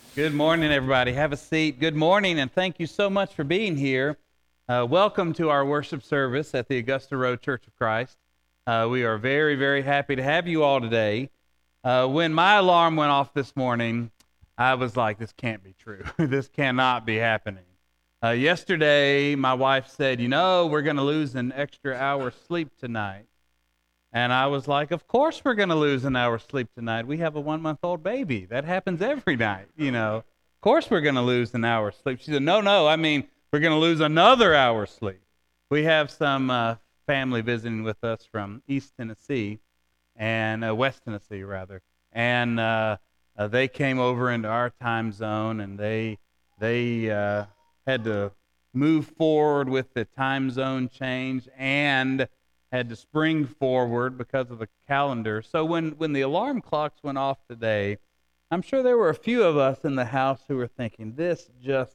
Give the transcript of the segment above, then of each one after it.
Good morning, everybody. Have a seat. Good morning, and thank you so much for being here. Welcome to our worship service at the Augusta Road Church of Christ. We are very, very happy to have you all today. When my alarm went off this morning, I was like, this can't be true. This cannot be happening. Yesterday, my wife said, we're going to lose an extra hour's sleep tonight. And I was like, of course we're going to lose an hour's sleep tonight. We have a 1-month-old baby. That happens every night, Of course we're going to lose an hour's sleep. She said, no, we're going to lose another hour's sleep. We have some family visiting with us from East Tennessee, and West Tennessee, rather. And they came over into our time zone, and they had to move forward with the time zone change and had to spring forward because of the calendar. So when the alarm clocks went off today, I'm sure there were a few of us in the house who were thinking, this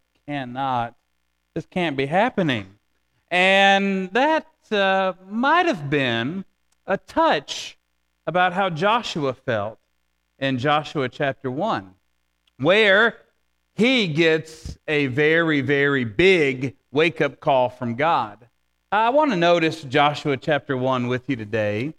can't be happening. And that might have been a touch about how Joshua felt in Joshua chapter 1, where he gets a very, very big wake-up call from God. I want to notice Joshua chapter 1 with you today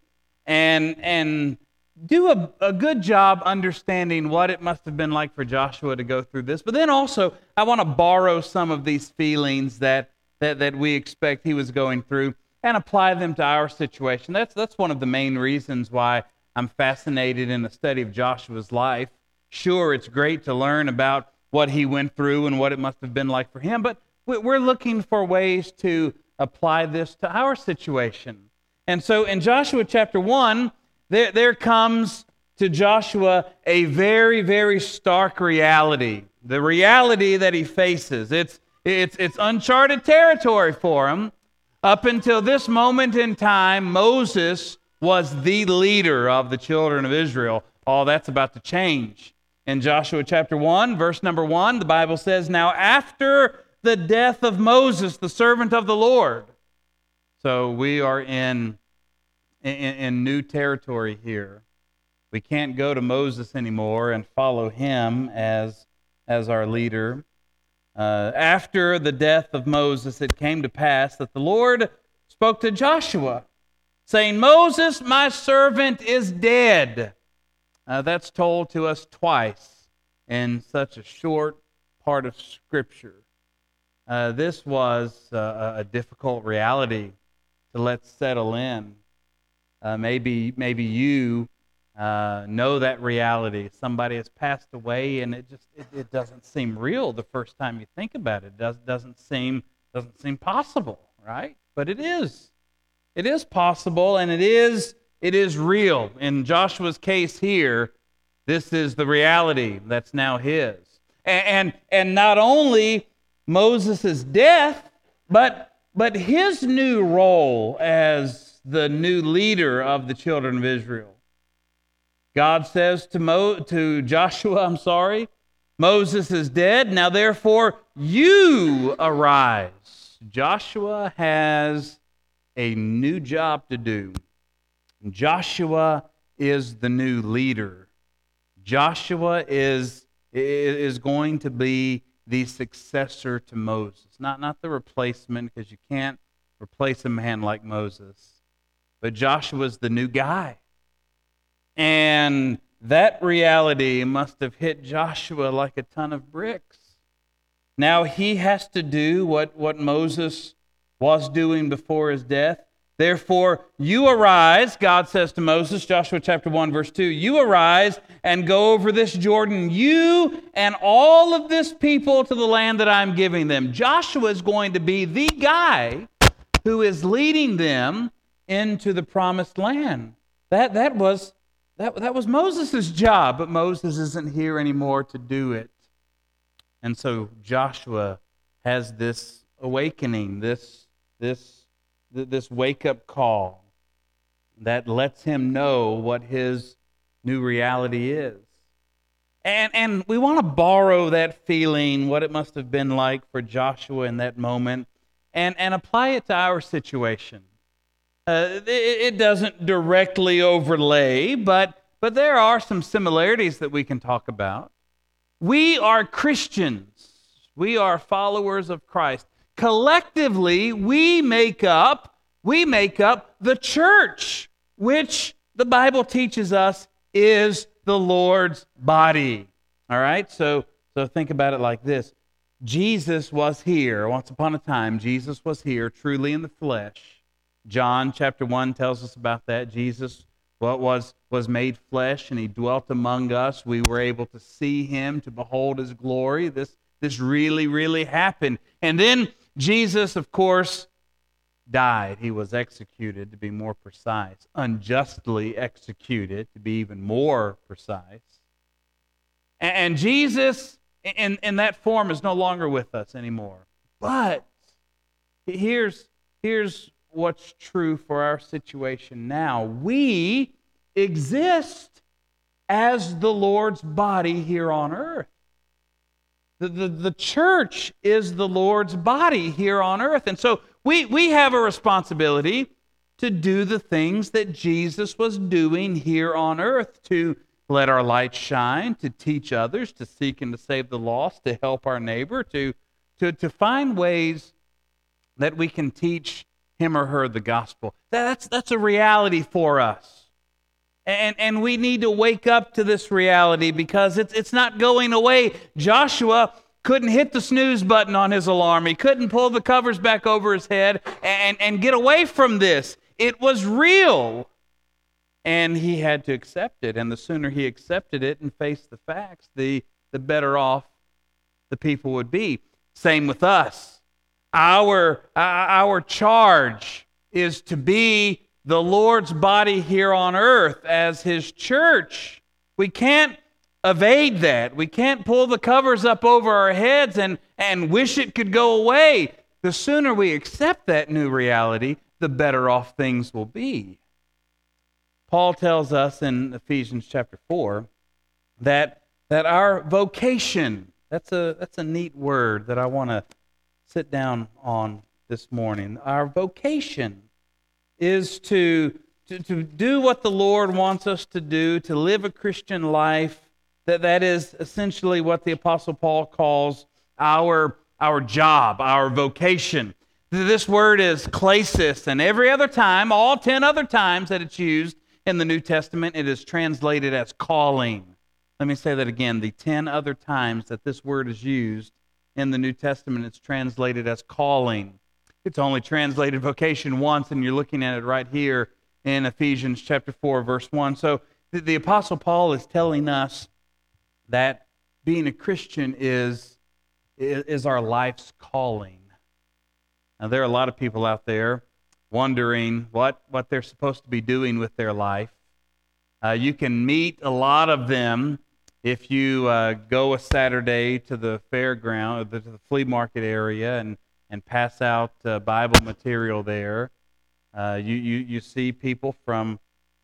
and do a good job understanding what it must have been like for Joshua to go through this. But then also, I want to borrow some of these feelings that we expect he was going through and apply them to our situation. That's one of the main reasons why I'm fascinated in the study of Joshua's life. Sure, it's great to learn about what he went through and what it must have been like for him, but we're looking for ways to apply this to our situation. And so in Joshua chapter 1, there comes to Joshua a very, very stark reality. The reality that he faces. It's uncharted territory for him. Up until this moment in time, Moses was the leader of the children of Israel. All that's about to change. In Joshua chapter 1, verse number 1, the Bible says, "Now after the death of Moses, the servant of the Lord." So we are in new territory here. We can't go to Moses anymore and follow him as our leader. After the death of Moses, it came to pass that the Lord spoke to Joshua, saying, "Moses, my servant, is dead." That's told to us twice in such a short part of Scripture. This was a difficult reality to let settle in. Maybe you know that reality. Somebody has passed away, and it doesn't seem real the first time you think about it. It doesn't seem possible, right? But it is. It is possible, and it is real. In Joshua's case here, this is the reality that's now his. And not only Moses' death, but his new role as the new leader of the children of Israel. God says to Joshua, Moses is dead, now therefore you arise. Joshua has a new job to do. Joshua is the new leader. Joshua is going to be the successor to Moses. Not the replacement, because you can't replace a man like Moses. But Joshua's the new guy. And that reality must have hit Joshua like a ton of bricks. Now he has to do what Moses was doing before his death. Therefore, you arise, God says to Moses, Joshua chapter 1, verse 2, you arise and go over this Jordan, you and all of this people, to the land that I'm giving them. Joshua is going to be the guy who is leading them into the promised land. That was Moses' job, but Moses isn't here anymore to do it. And so Joshua has this awakening, this wake-up call that lets him know what his new reality is. And we want to borrow that feeling, what it must have been like for Joshua in that moment, and apply it to our situation. It doesn't directly overlay, but there are some similarities that we can talk about. We are Christians. We are followers of Christ. Collectively, we make up the church, which the Bible teaches us is the Lord's body. All right? So think about it like this. Jesus was here. Once upon a time, Jesus was here, truly in the flesh. John chapter 1 tells us about that. Jesus was made flesh, and he dwelt among us. We were able to see him, to behold his glory. This really, really happened. And then Jesus, of course, died. He was executed, to be more precise. Unjustly executed, to be even more precise. And Jesus, in that form, is no longer with us anymore. But here's what's true for our situation now. We exist as the Lord's body here on earth. The church is the Lord's body here on earth. And so we have a responsibility to do the things that Jesus was doing here on earth, to let our light shine, to teach others, to seek and to save the lost, to help our neighbor, to find ways that we can teach him or her the gospel. That's a reality for us. And we need to wake up to this reality, because it's not going away. Joshua couldn't hit the snooze button on his alarm. He couldn't pull the covers back over his head and get away from this. It was real. And he had to accept it. And the sooner he accepted it and faced the facts, the better off the people would be. Same with us. Our charge is to be the Lord's body here on earth as his church. We can't evade that. We can't pull the covers up over our heads and wish it could go away. The sooner we accept that new reality, the better off things will be. Paul tells us in Ephesians chapter 4 that our vocation, that's a neat word that I want to sit down on this morning. Our vocation is to do what the Lord wants us to do, to live a Christian life. That is essentially what the Apostle Paul calls our job, our vocation. This word is klesis, and every other time, all 10 other times that it's used in the New Testament, it is translated as calling. Let me say that again. The 10 other times that this word is used in the New Testament, it's translated as calling. It's only translated vocation once, and you're looking at it right here in Ephesians chapter 4, verse 1. So the Apostle Paul is telling us that being a Christian is our life's calling. Now, there are a lot of people out there wondering what they're supposed to be doing with their life. You can meet a lot of them if you go a Saturday to the fairground, to the flea market area, and pass out Bible material there. You see people from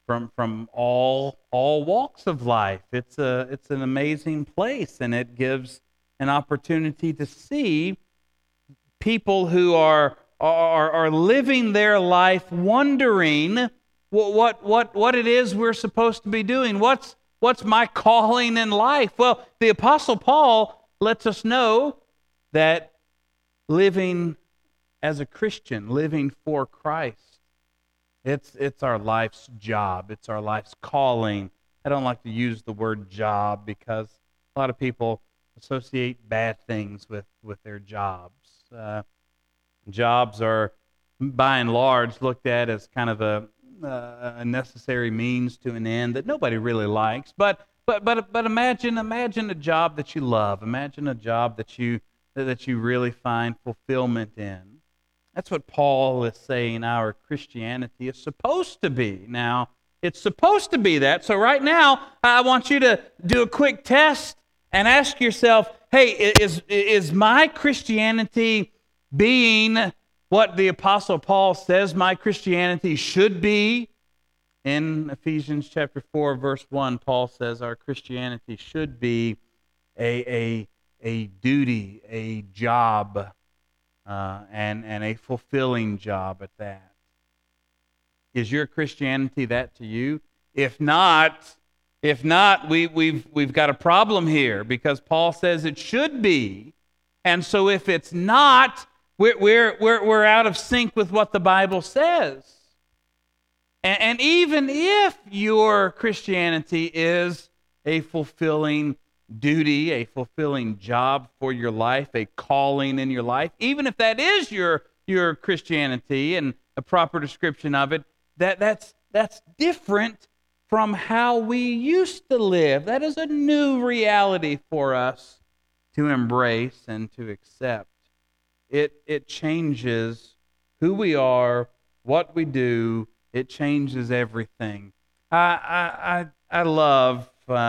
all walks of life. It's an amazing place, and it gives an opportunity to see people who are living their life wondering what it is we're supposed to be doing. What's my calling in life? Well, the Apostle Paul lets us know that living as a Christian, living for Christ, it's our life's job. It's our life's calling. I don't like to use the word job because a lot of people associate bad things with their jobs. Jobs are, by and large, looked at as kind of a necessary means to an end that nobody really likes. But imagine a job that you love. Imagine a job that you really find fulfillment in. That's what Paul is saying our Christianity is supposed to be. Now, it's supposed to be that. So right now, I want you to do a quick test and ask yourself, hey, is my Christianity being what the Apostle Paul says my Christianity should be? In Ephesians chapter 4, verse 1, Paul says our Christianity should be a duty, a job, and a fulfilling job at that. Is your Christianity that to you? If not, If not, we've got a problem here, because Paul says it should be. And so if it's not, we're out of sync with what the Bible says. And even if your Christianity is a fulfilling duty, a fulfilling job for your life, a calling in your life, even if that is your Christianity and a proper description of it, that's different from how we used to live. That is a new reality for us to embrace and to accept. It changes who we are, what we do. It changes everything. I love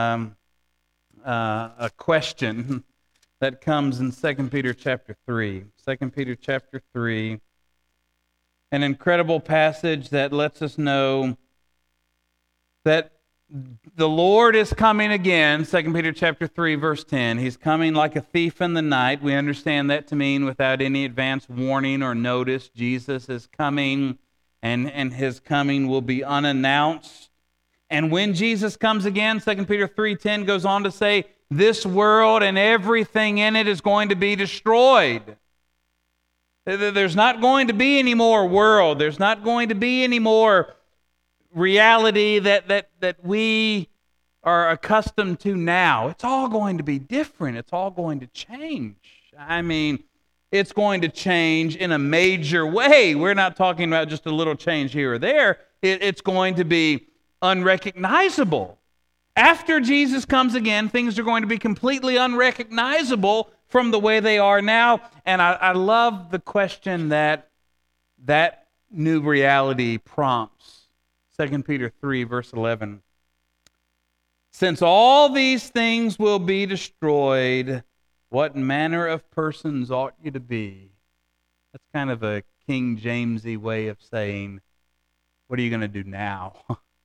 a question that comes in 2 Peter chapter 3. 2 Peter chapter 3, an incredible passage that lets us know that the Lord is coming again. 2 Peter chapter 3, verse 10. He's coming like a thief in the night. We understand that to mean without any advance warning or notice. Jesus is coming, and his coming will be unannounced. And when Jesus comes again, 2 Peter 3:10 goes on to say, this world and everything in it is going to be destroyed. There's not going to be any more world. There's not going to be any more reality that we are accustomed to now. It's all going to be different. It's all going to change. I mean, it's going to change in a major way. We're not talking about just a little change here or there. It's going to be unrecognizable. After Jesus comes again, things are going to be completely unrecognizable from the way they are now. And I love the question that new reality prompts. 2 Peter 3, verse 11. Since all these things will be destroyed, what manner of persons ought you to be? That's kind of a King Jamesy way of saying, what are you going to do now?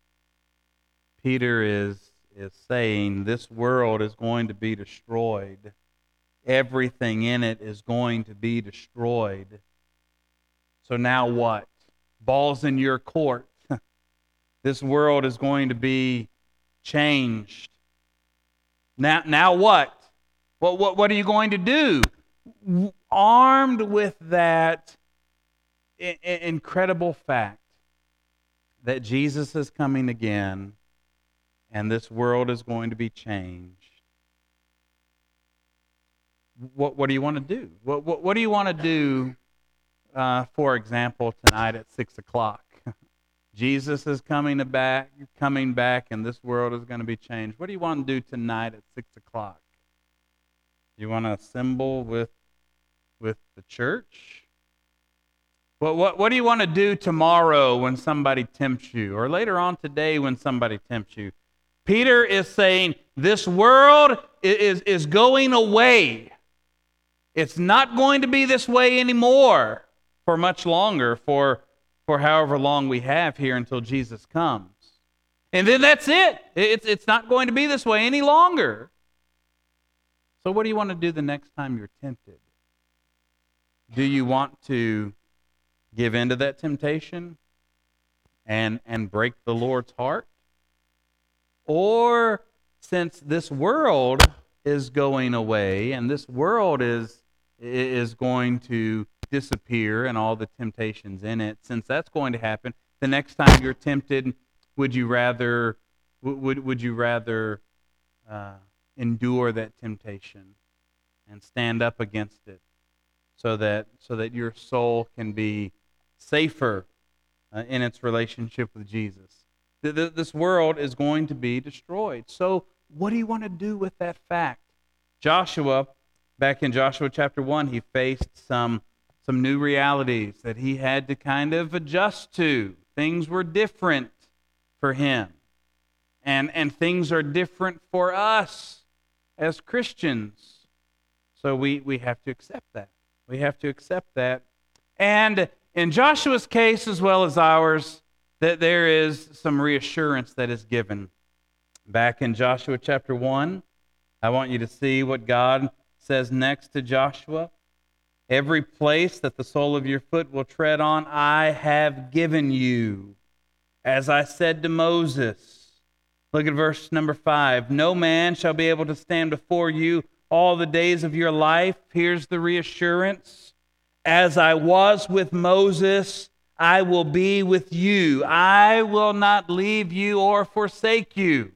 Peter is saying this world is going to be destroyed. Everything in it is going to be destroyed. So now what? Ball's in your court. This world is going to be changed. Now what? What are you going to do? Armed with that incredible fact that Jesus is coming again and this world is going to be changed, what do you want to do? What do you want to do, for example, tonight at 6 o'clock? Jesus is coming back, and this world is going to be changed. What do you want to do tonight at 6 o'clock? You want to assemble with the church? What do you want to do tomorrow when somebody tempts you, or later on today when somebody tempts you? Peter is saying this world is going away. It's not going to be this way anymore for much longer, for however long we have here until Jesus comes. And then that's it. It's not going to be this way any longer. So what do you want to do the next time you're tempted? Do you want to give in to that temptation and break the Lord's heart? Or since this world is going away and this world is going to disappear and all the temptations in it, since that's going to happen, the next time you're tempted, would you rather endure that temptation and stand up against it so that your soul can be safer in its relationship with Jesus? This world is going to be destroyed. So what do you want to do with that fact? Joshua, back in Joshua chapter 1, he faced some new realities that he had to kind of adjust to. Things were different for him. And things are different for us as Christians. So we have to accept that. We have to accept that. And in Joshua's case as well as ours, that there is some reassurance that is given. Back in Joshua chapter 1, I want you to see what God says next to Joshua. Every place that the sole of your foot will tread on, I have given you. As I said to Moses. Look at verse number 5. No man shall be able to stand before you all the days of your life. Here's the reassurance. As I was with Moses, I will be with you. I will not leave you or forsake you.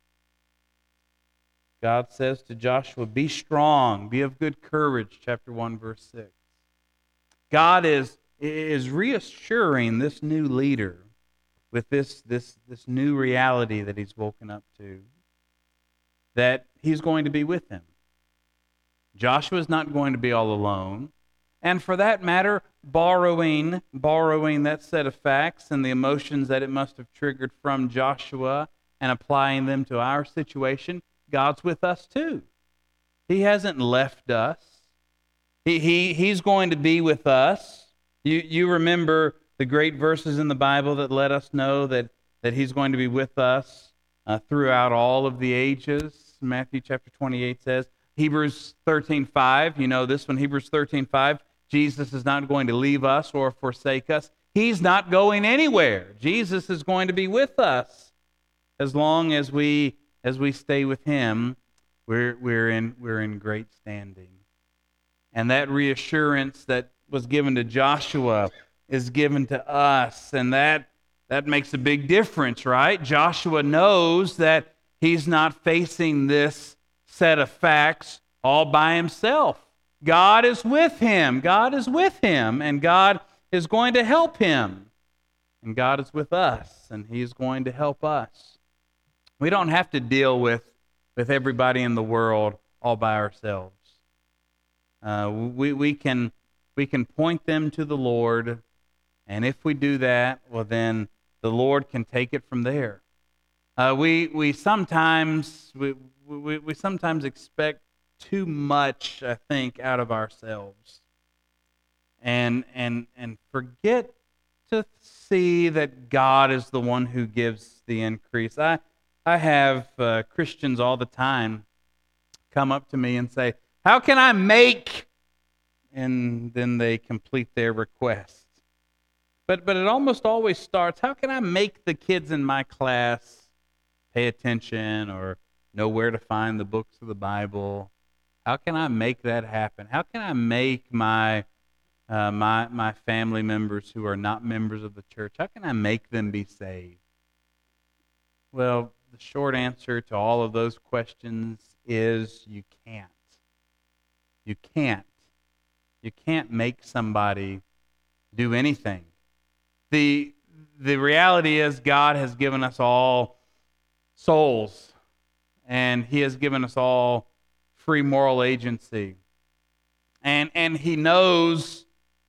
God says to Joshua, be strong, be of good courage, chapter 1, verse 6. God is reassuring this new leader with this new reality that he's woken up to, that he's going to be with him. Joshua's not going to be all alone. And for that matter, borrowing that set of facts and the emotions that it must have triggered from Joshua and applying them to our situation, God's with us too. He hasn't left us. He's going to be with us. You remember the great verses in the Bible that let us know that He's going to be with us throughout all of the ages. Matthew chapter 28 says, Hebrews 13:5, you know this one, Hebrews 13:5, Jesus is not going to leave us or forsake us. He's not going anywhere. Jesus is going to be with us as long as we stay with Him. We're in great standing. And that reassurance that was given to Joshua is given to us, and that makes a big difference, right? Joshua knows that he's not facing this set of facts all by himself. God is with him. God is with him, and God is going to help him. And God is with us, and He's going to help us. We don't have to deal with everybody in the world all by ourselves. We can point them to the Lord, and if we do that, well then the Lord can take it from there. We sometimes expect too much, I think, out of ourselves, and forget to see that God is the one who gives the increase. I have Christians all the time come up to me and say, "How can I make?" And then they complete their request. But it almost always starts, how can I make the kids in my class pay attention or know where to find the books of the Bible? How can I make that happen? How can I make my family members who are not members of the church, how can I make them be saved? Well, the short answer to all of those questions is you can't. You can't. You can't make somebody do anything. The reality is God has given us all souls, and He has given us all free moral agency. And He knows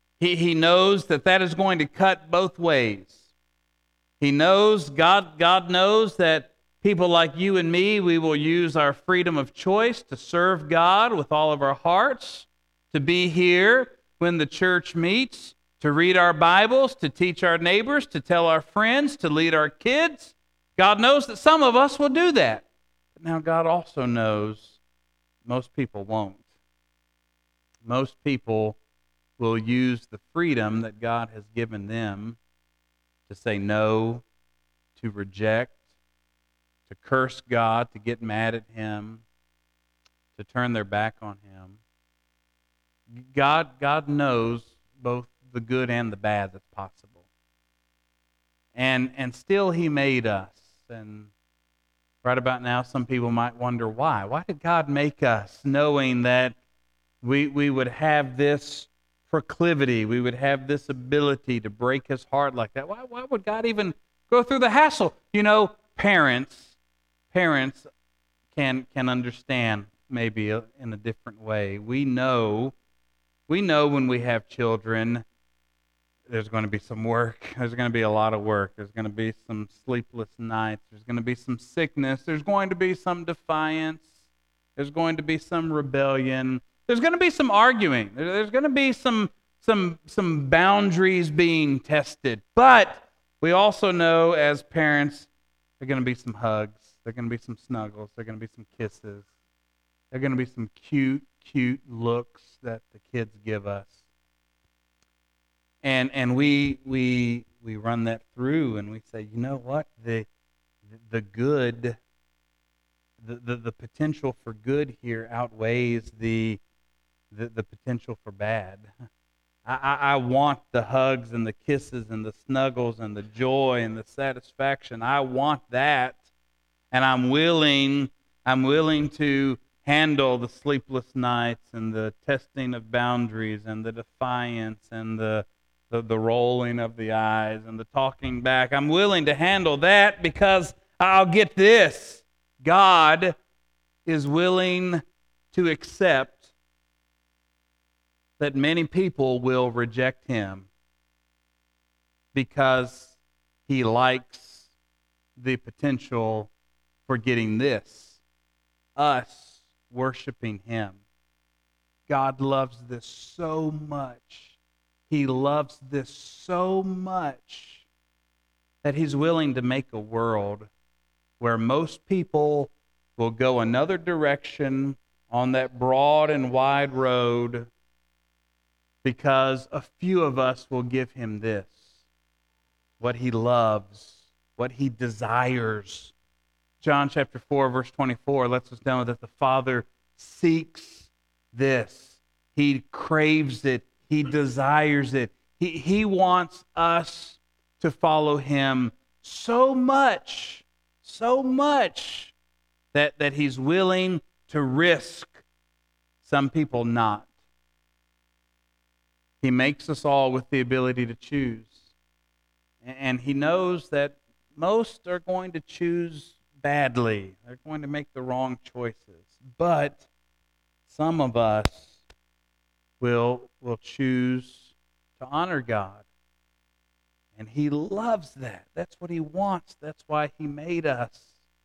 that is going to cut both ways. He knows, God knows that people like you and me, we will use our freedom of choice to serve God with all of our hearts, to be here when the church meets, to read our Bibles, to teach our neighbors, to tell our friends, to lead our kids. God knows that some of us will do that. But now God also knows most people won't. Most people will use the freedom that God has given them to say no, to reject, to curse God, to get mad at Him, to turn their back on Him. God knows both the good and the bad that's possible. And still He made us. And right about now, some people might wonder why. Why did God make us, knowing that we would have this proclivity, we would have this ability to break His heart like that? Why would God even go through the hassle? You know, parents can understand maybe in a different way. We know when we have children, there's going to be some work. There's going to be a lot of work. There's going to be some sleepless nights. There's going to be some sickness. There's going to be some defiance. There's going to be some rebellion. There's going to be some arguing. There's going to be some boundaries being tested. But we also know as parents, there are going to be some hugs. There are going to be some snuggles. There are going to be some kisses. There are going to be some cute looks that the kids give us. And we run that through and we say, you know what? The the good, the potential for good here outweighs the potential for bad. I want the hugs and the kisses and the snuggles and the joy and the satisfaction. I want that, and I'm willing to handle the sleepless nights and the testing of boundaries and the defiance and the rolling of the eyes and the talking back. I'm willing to handle that because I'll get this. God is willing to accept that many people will reject him because he likes the potential for getting this, us worshiping him. God loves this so much. He loves this so much that he's willing to make a world where most people will go another direction on that broad and wide road because a few of us will give him this, what he loves, what he desires. John chapter 4, verse 24 lets us know that the Father seeks this. He craves it. He desires it. He wants us to follow him so much that he's willing to risk some people not. He makes us all with the ability to choose. And he knows that most are going to choose badly. They're going to make the wrong choices. But some of us will choose to honor God. And he loves that. That's what he wants. That's why he made us.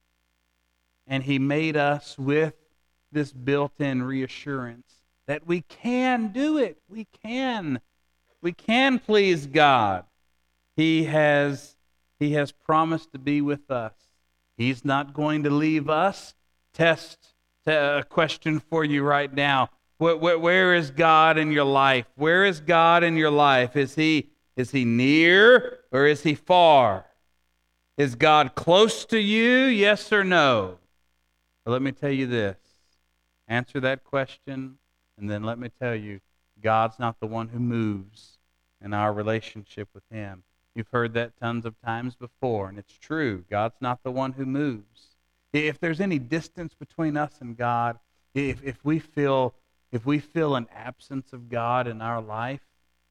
And he made us with this built-in reassurance that we can do it. We can please God. He has promised to be with us. He's not going to leave us. Test a question for you right now. Where is God in your life? Where is God in your life? Is he near or is he far? Is God close to you? Yes or no? Well, let me tell you this. Answer that question, and then let me tell you, God's not the one who moves in our relationship with him. You've heard that tons of times before, and it's true. God's not the one who moves. If there's any distance between us and God, if we feel an absence of God in our life,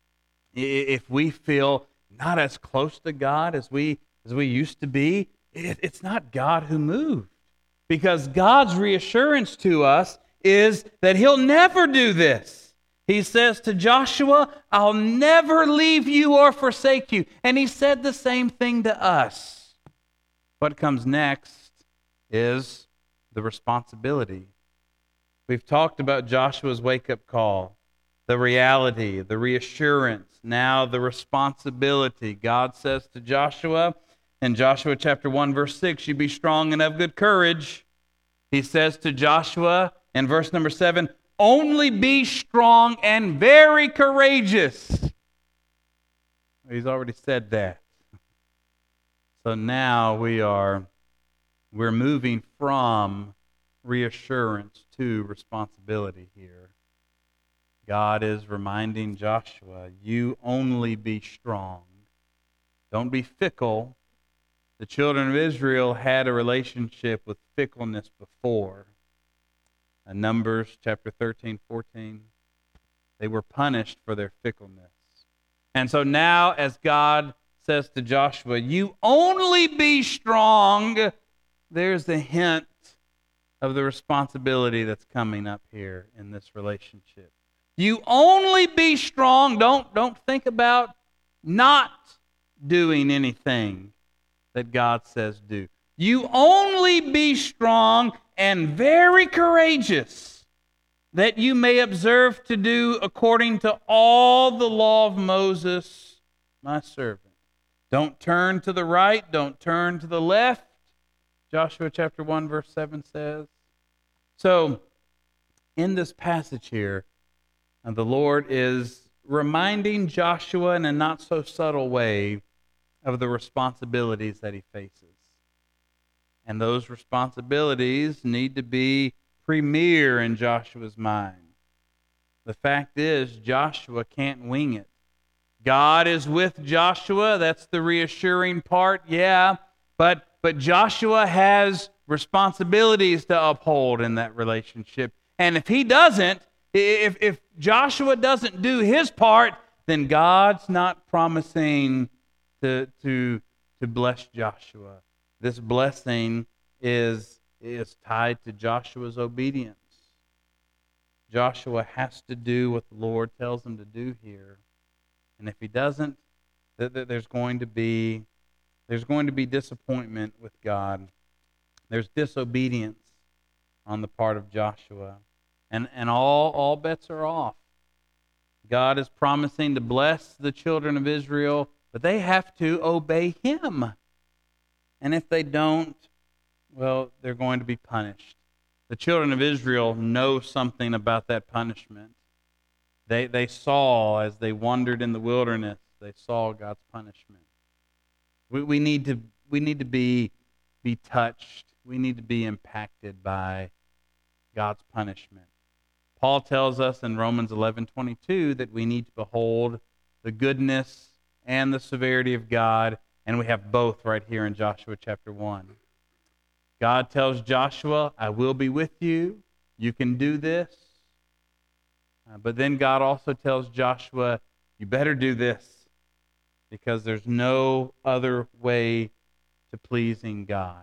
if we feel not as close to God as we used to be, it's not God who moved. Because God's reassurance to us is that he'll never do this. He says to Joshua, I'll never leave you or forsake you. And he said the same thing to us. What comes next is the responsibility. We've talked about Joshua's wake-up call, the reality, the reassurance, now the responsibility. God says to Joshua in Joshua chapter 1, verse 6, you be strong and of good courage. He says to Joshua in verse number 7, only be strong and very courageous. He's already said that. So now we're moving from reassurance to responsibility here. God is reminding Joshua, you only be strong. Don't be fickle. The children of Israel had a relationship with fickleness before. In Numbers chapter 13, 14, they were punished for their fickleness. And so now as God says to Joshua, you only be strong, there's the hint of the responsibility that's coming up here in this relationship. You only be strong. Don't think about not doing anything that God says do. You only be strong and very courageous, that you may observe to do according to all the law of Moses, my servant. Don't turn to the right, don't turn to the left. Joshua chapter 1, verse 7 says. So, in this passage here, the Lord is reminding Joshua in a not so subtle way of the responsibilities that he faces. And those responsibilities need to be premier in Joshua's mind. The fact is, Joshua can't wing it. God is with Joshua. That's the reassuring part, yeah. But Joshua has responsibilities to uphold in that relationship. And if he doesn't, if Joshua doesn't do his part, then God's not promising to bless Joshua. This blessing is tied to Joshua's obedience. Joshua has to do what the Lord tells him to do here. And if he doesn't, there's going to be disappointment with God. There's disobedience on the part of Joshua. And all bets are off. God is promising to bless the children of Israel, but they have to obey him. And if they don't, well, they're going to be punished. The children of Israel know something about that punishment. They saw, as they wandered in the wilderness, they saw God's punishment. We need to be touched. We need to be impacted by God's punishment. Paul tells us in Romans 11:22 that we need to behold the goodness and the severity of God, and we have both right here in Joshua chapter 1. God tells Joshua, I will be with you. You can do this. But then God also tells Joshua, you better do this, because there's no other way to pleasing God.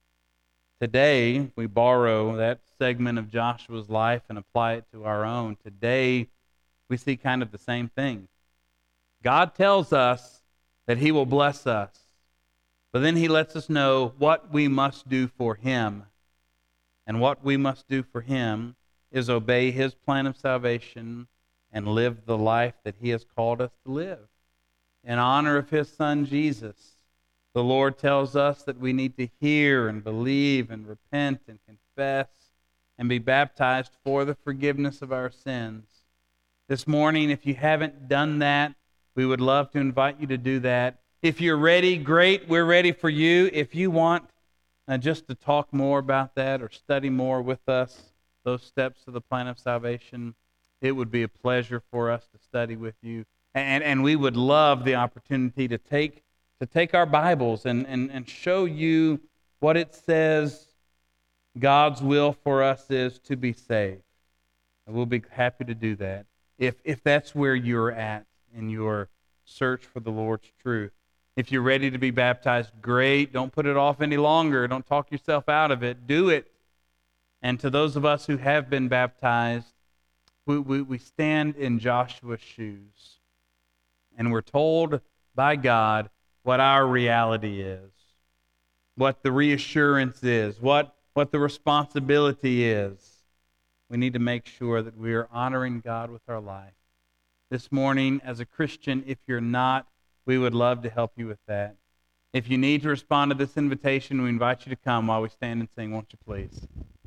Today, we borrow that segment of Joshua's life and apply it to our own. Today, we see kind of the same thing. God tells us that he will bless us, but then he lets us know what we must do for him. And what we must do for him is obey his plan of salvation and live the life that he has called us to live. In honor of his Son, Jesus, the Lord tells us that we need to hear and believe and repent and confess and be baptized for the forgiveness of our sins. This morning, if you haven't done that, we would love to invite you to do that. If you're ready, great, we're ready for you. If you want just to talk more about that or study more with us, those steps to the plan of salvation, it would be a pleasure for us to study with you. And we would love the opportunity to take our Bibles and show you what it says God's will for us is to be saved. And we'll be happy to do that if that's where you're at in your search for the Lord's truth. If you're ready to be baptized, great. Don't put it off any longer. Don't talk yourself out of it. Do it. And to those of us who have been baptized, we stand in Joshua's shoes. And we're told by God what our reality is, what the reassurance is, what the responsibility is. We need to make sure that we are honoring God with our life. This morning, as a Christian, if you're not, we would love to help you with that. If you need to respond to this invitation, we invite you to come while we stand and sing, won't you please?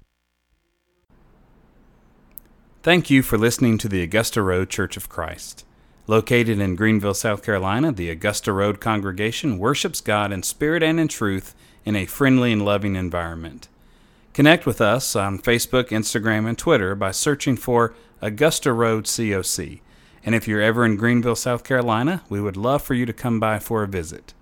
Thank you for listening to the Augusta Road Church of Christ. Located in Greenville, South Carolina, the Augusta Road congregation worships God in spirit and in truth in a friendly and loving environment. Connect with us on Facebook, Instagram, and Twitter by searching for Augusta Road COC. And if you're ever in Greenville, South Carolina, we would love for you to come by for a visit.